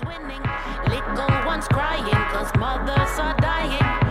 winning. Little ones crying 'cause mothers are dying.